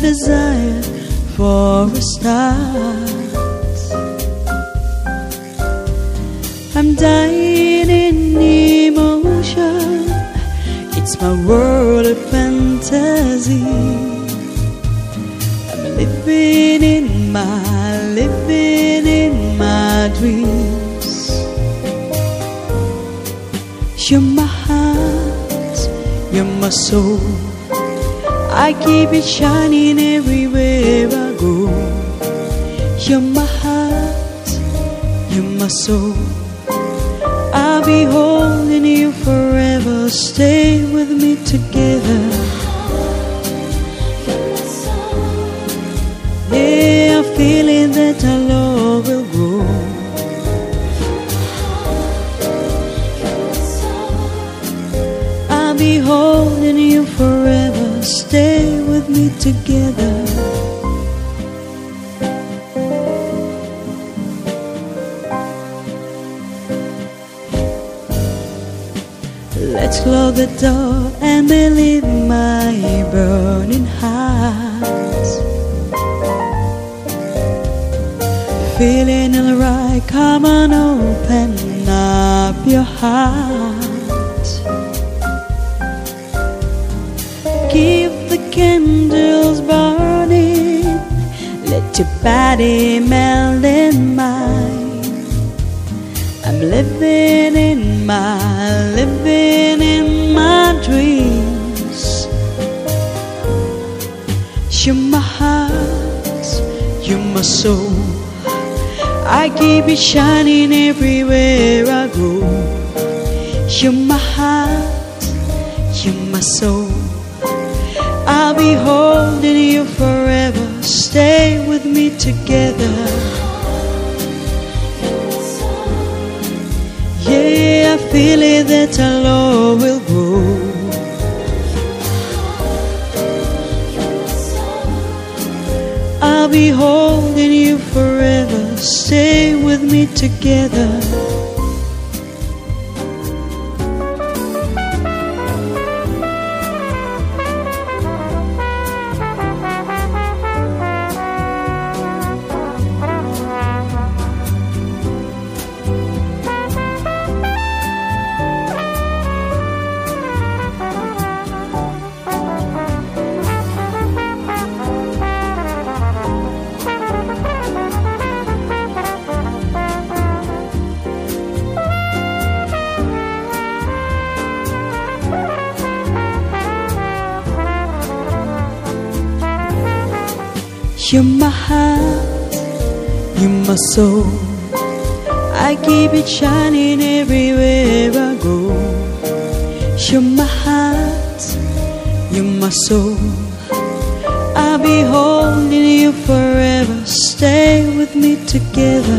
desire for a start. I'm dying in emotion. It's my world of fantasy. I'm living in my dreams. You're my heart, you're my soul. I keep it shining everywhere I go. You're my heart, you're my soul. I'll be holding you forever. Stay with me together. Yeah, I'm feeling that our love will grow. I'll be holding you forever. Stay with me together. Let's close the door and believe my burning heart. Feeling alright, come on, open up your heart. Keep the candles burning. Let your body melt in mine. I'm living in my dreams. You're my heart, you're my soul. I keep it shining everywhere I go. You're my heart, you're my soul. I'll be holding you forever. Stay with me together. Yeah, I feel it that our love will grow. I'll be holding you forever. Stay with me together. You're my heart, you're my soul. I keep it shining everywhere I go. You're my heart, you're my soul. I'll be holding you forever. Stay with me together.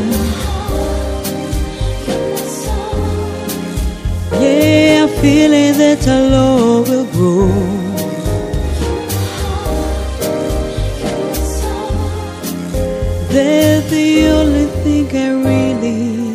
Yeah, I'm feeling that our love will grow. They're the only thing I really